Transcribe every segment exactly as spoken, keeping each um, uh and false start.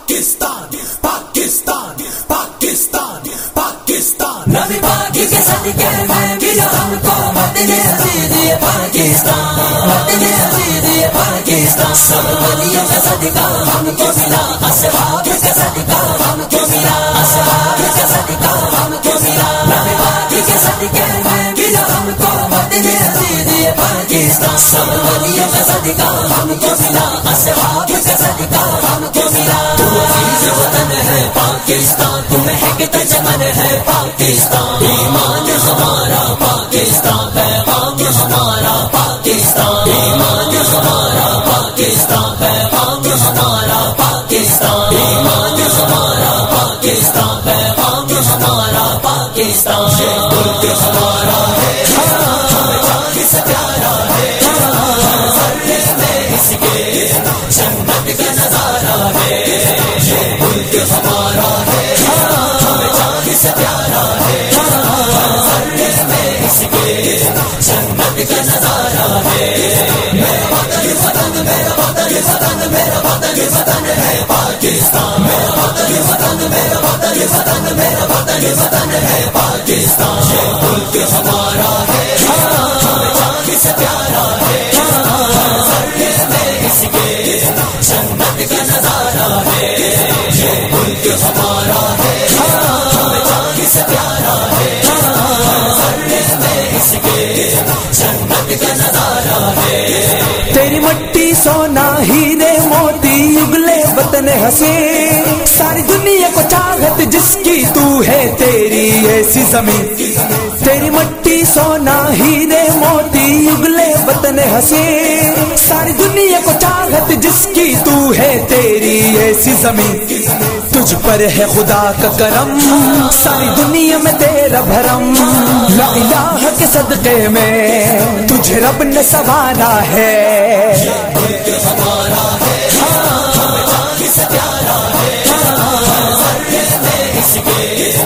پاکستان پاکستان پاکستان پاکستان نبی پاک کے صدقے میں ملا ہم کو وطن عزیز یہ پاکستان، وطن عزیز یہ پاکستان. سب ولیوں کا صدقہ ہم کو ملا، اصحاب کا صدقہ ہم کو ملا، اصحاب کا صدقہ ہم کو ملا. نبی پاک کے صدقے میں ملا ہم کو وطن عزیز یہ پاکستان. سب ولیوں کا صدقہ ہم کو ملا، اصحاب کا صدقہ ہم کو ملا. تو عزیز وطن ہے پاکستان، تو مہکتا چمن ہے پاکستان. ایمان ہمارا پاکستان، پیغام ہمارا پاکستان. ایمان ہمارا پاکستان، پیغام ہمارا پاکستان. ایمان ہمارا پاکستان، پیغام ہمارا پاکستان. یہ ملک ہمارا ہے، ہمیں جان سے پیارا ہے. ہر ذرے میں اس کے جنت کا نظارہ ہے. یہ ملک ہمارا ہے، ہمیں جان سے پیارا ہے. ہر ذرے میں اس کے جنت کا نظارہ ہے. میرا وطن وطن میرا وطن وطن میرا وطن وطن ہے پاکستان. میرا وطن وطن میرا وطن وطن میرا وطن وطن ہے پاکستان. یہ ملک ہمارا ہے، ہمیں جان سے پیارا ہے. ہر ذرے میں اس کے جنت کا نظارہ ہے. یہ ملک ہمارا ہے، ہمیں جان سے پیارا ہے. ہر ذرے میں اس کے جنت کا نظارہ ہے. تیری مٹی سونا ہیرے موتی اگلے وطن ہنسے، ساری دنیا کو چاہت جس کی تو ہے تیری ایسی زمین. تیری مٹی سونا ہیرے موتی اگلے وطن ہنسے، ساری دنیا کو چاہت جس کی تو ہے تیری ایسی زمین. تجھ پر ہے خدا کا کرم، ساری دنیا میں تیرا بھرم. لا الہ کے صدقے میں تجھے رب نے سنوارا ہے. ملک ہمارا ہے، ہمیں جان سے پیارا ہے. ہر ذرے میں اس کے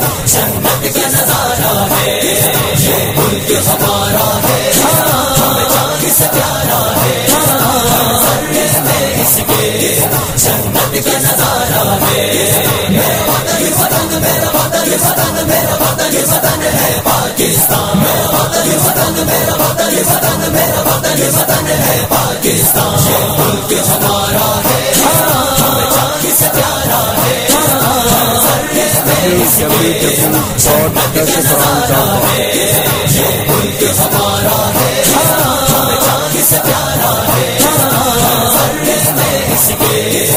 جنت کا نظارہ ہے. یہ ملک ہمارا ہے، ہمیں جان سے پیارا ہے. ہر ذرے میں اس کے جنت کا نظارہ ہے. میرا وطن وطن میرا وطن وطن میرا وطن وطن ہے پاکستان. میرا وطن وطن میرا وطن وطن میرا وطن وطن ہے پاکستان. یہ ملک ہمارا ہے، ہمیں جان سے پیارا ہے. ہر ذرے میں اس کے جنت کا نظارہ ہے. یہ ملک ہمارا ہے، ہمیں جان سے پیارا ہے. ہر ذرے میں اس کے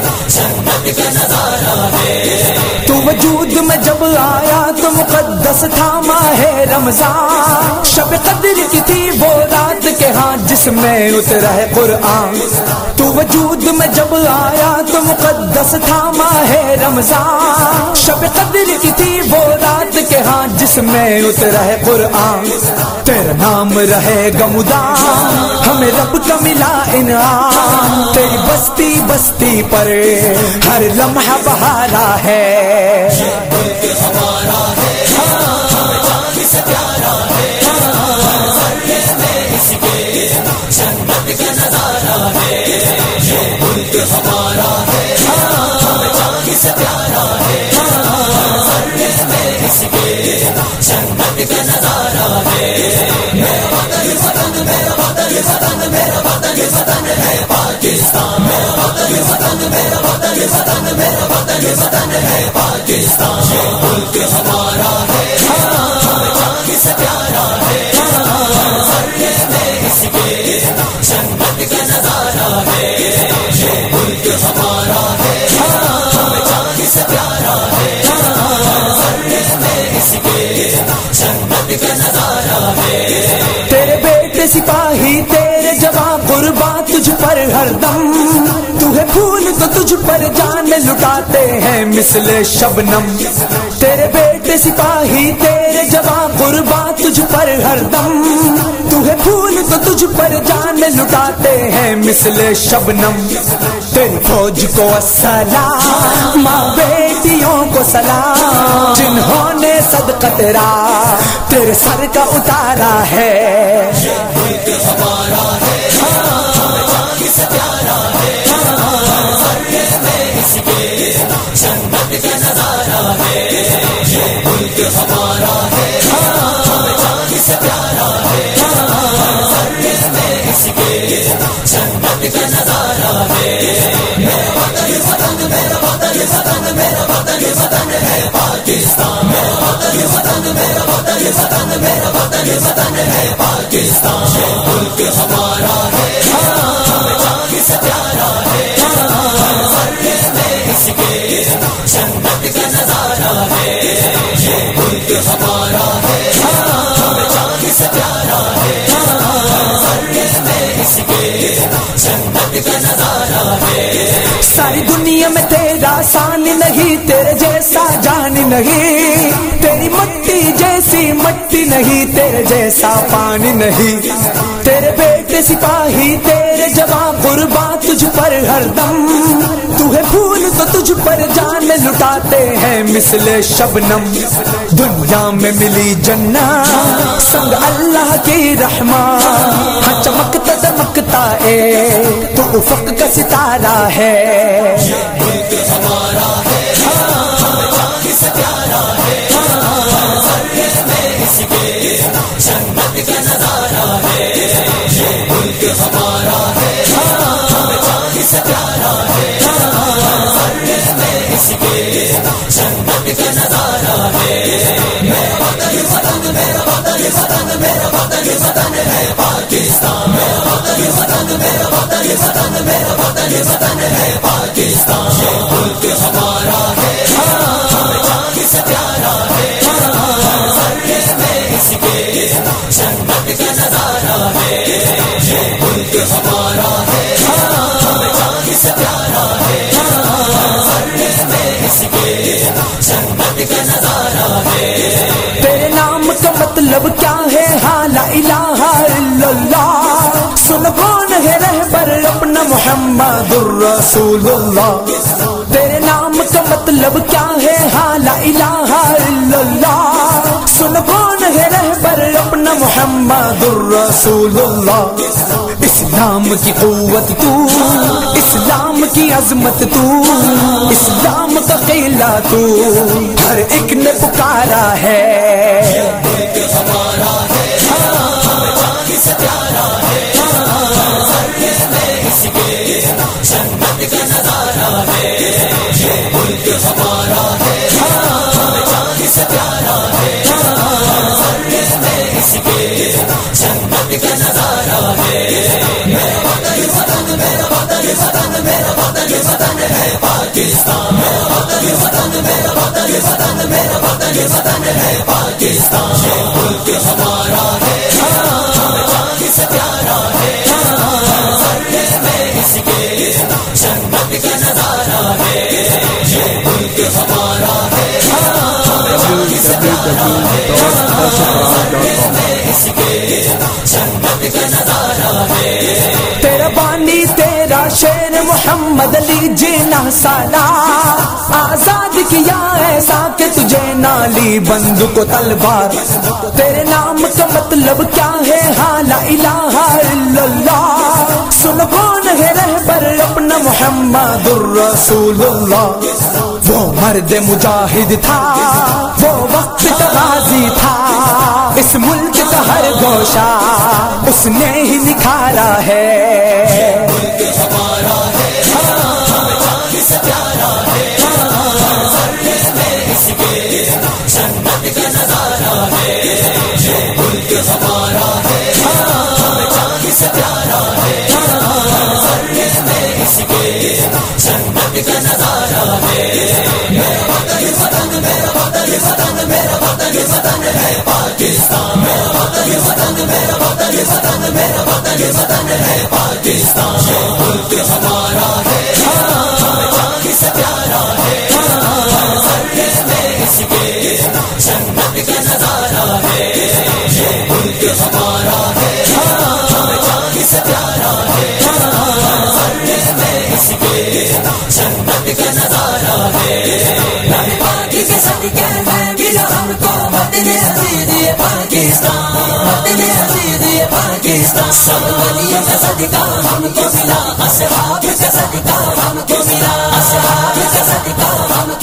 جنت کا نظارہ ہے. تو وجود میں جب آیا تو مقدس تھا ماہ رمضان. شب قدر کی تھی وہ رات کے ہاں جس میں اترا ہے قرآن. تو وجود میں جب آیا تو مقدس تھا ماہ رمضان. شب قدر کی تھی وہ رات کے ہاں جس میں اترا ہے قرآن. تیرا نام رہے گا مدام، ہمیں رب کا ملا انعام. تیری بستی بستی پر ہر لمحہ بہارا ہے. ملک ہمارا ہے، ہمیں جان سے پیارا ہے. ہر ذرے میں اس کے جنت کا نظارہ ہے. یہ ملک ہمارا ہے، ہمیں جان سے پیارا ہے. ہر ذرے میں اس کے جنت کا نظارہ ہے. میرا وطن وطن میرا وطن وطن میرا وطن وطن ہے پاکستان. میرا وطن وطن میرا وطن وطن میرا وطن وطن ہے پاکستان. یہ ملک ہمارا ہے، ہمیں جان سے پیارا ہے. ہر ذرے میں اس کے جنت کا نظارہ ہے. یہ ملک ہمارا ہے، ہمیں جان سے پیارا ہے. ہر ذرے میں اس کے جنت کا نظارہ ہے. تیرے بیٹے سپاہی تیرے جوان قربان تجھ پر ہر دم. تو ہے پھول تو تجھ پر جان لٹاتے ہیں مثل شبنم. تیرے بیٹے سپاہی تیرے جوان قربان تجھ پر ہر دم. تو ہے پھول تو تجھ پر جان لٹاتے ہیں مثل شبنم. تیری فوج کو السلام، ماں بیٹیوں کو سلام، جنہوں نے صدقہ تیرا تیرے سر کا اتارا ہے. ملک ہمارا ہے، ہمیں جان سے پیارا ہے. ہر ذرے میں اس کے جنت کا نظارہ ہے، یہ ملک ہمارا ہے، ہمیں جان سے پیارا ہے، ہر ذرے میں اس کے جنت کا نظارہ ہے۔ میرا وطن وطن میرا وطن وطن میرا وطن وطن ہے پاکستان، میرا وطن وطن میرا وطن وطن میرا وطن وطن ہے پاکستان، یہ ملک ہمارا ہے، ہمیں جان سے پیارا ہے، ہر ذرے میں اس کے جنت کا نظارہ ہے، یہ ملک ہمارا ہے، ہمیں جان سے پیارا ہے، ہر ذرے میں اس کے جنت کا نظارہ ہے۔ ساری دنیا میں تیرا سان نہیں، تیرے جیسا جان نہیں، تیری مٹی جیسی مٹی نہیں، تیرے جیسا پانی نہیں، تیرے بیٹے سپاہی تیرے جوان قربان تجھ پر ہر دم، تو ہے پھول تو تجھ پر جان لٹاتے ہیں مثل شبنم، دنیا میں ملی جنت سنگ اللہ کی رحمت، ہاں چمکتا دمکتا اے تو افق کا ستارہ ہے، یہ ملک ہمارا ہے، ہمیں جان سے پیارا ہے، ہر ذرے میں اس کے جنت کا نظارہ ہے، یہ ملک ہمارا ہے، ہمیں جان سے پیارا ہے، ہر ذرے میں اس کے جنت کا نظارہ ہے۔ میرا وطن وطن میرا وطن وطن میرا وطن وطن ہے پاکستان، میرا وطن وطن میرا وطن وطن میرا وطن وطن ہے پاکستان، یہ ملک ہمارا ہے، ہمیں جان سے پیارا ہے، ہر ذرے میں اس کے جنت کا نظارہ ہے، یہ ملک ہمارا ہے، ہمیں جان سے پیارا ہے، ہر ذرے میں اس کے جنت کا نظارہ ہے۔ تیرے نام کا مطلب کیا ہے؟ ہاں لا الہ الا اللہ، سن کون ہے رہبر اپنا محمد الرسول اللہ، تیرے نام کا مطلب کیا ہے؟ ہاں لا الہ الا اللہ، سن کون ہے رہبر اپنا محمد الرسول اللہ، اسلام کی قوت تو، اسلام کی عظمت تو، اسلام کا قلعہ تو، ہر ایک نے پکارا ہے، ملک ہمارا ہے، ہمیں جان سے پیارا ہے، ہر ذرے میں اس کے جنت کا نظارہ ہے، یہ ملک ہمارا ہے، ہمیں جان سے پیارا ہے، ہر ذرے میں اس کے جنت کا نظارہ ہے۔ میرا وطن وطن میرا وطن وطن میرا وطن وطن ہے پاکستان، میرا وطن وطن میرا وطن وطن میرا وطن وطن ہے پاکستان، یہ ملک ہمارا ہے، ہمیں جان سے پیارا ہے، ہر ذرے میں اس کے جنت کا نظارہ ہے، یہ ملک ہمارا ہے، ہمیں جان سے پیارا ہے، ہر ذرے میں اس کے جنت کا نظارہ ہے۔ تیرا بانی تیرا شیر محمد علی جینا سالا، آزاد کیا ایسا کہ تجھے نالی بند کو تلوار، تیرے نام کا مطلب کیا ہے؟ ہاں لا الہ الا اللہ، سن کون ہے رہبر اپنا محمد الرسول اللہ، وہ مرد مجاہد تھا، وہ وقت کا غازی تھا، اس ملک کا ہر گوشہ اس نے ہی نکھارا ہے، ملک ہمارا ہے، ہمیں جان سے پیارا ہے، ہر ذرے میں اس کے جنت کا نظارہ ہے، یہ ملک ہمارا ہے، ہمیں جان سے پیارا ہے، ہر ذرے میں اس کے جنت کا نظارہ ہے۔ میرا وطن وطن میرا وطن وطن میرا وطن وطن ہے پاکستان، میرا وطن وطن میرا وطن وطن میرا وطن وطن ہے پاکستان، یہ ملک ہمارا ہے، ہمیں جان سے پیارا ہے، ہر ذرے میں اس کے جنت کا نظارہ ہے، یہ ملک ہمارا ہے، ہمیں جان سے پیارا ہے، ہر ذرے میں اس کے جنت کا نظارہ ہے۔ نبی پاک کے صدقے میں ملا ہم کو وطن عزیز یہ پاکستان، وطن عزیز یہ پاکستان، سب ولیوں کا صدقہ ہم کو ملا، اصحاب کا صدقہ ہم کو ملا، اصحاب کا صدقہ ہم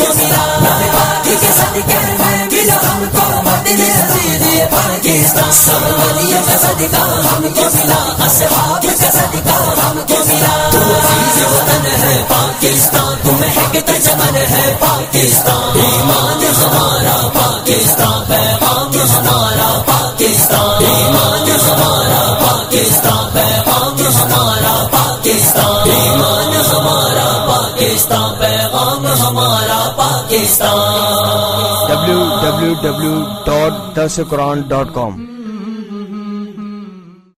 پاکستان سب ولیوں کا صدقہ ہم کو ملا اصحاب کا صدقہ ہم کو ملا تو عزیز وطن ہے پاکستان تو مہکتا چمن ہے پاکستان ایمان ہمارا پاکستان پیغام ہمارا پاکستان ایمان ہمارا پاکستان پیغام ہمارا پاکستان ایمان ہمارا پاکستان پیغام ہمارا Pakistan W W W dot دس قرآن ڈاٹ کام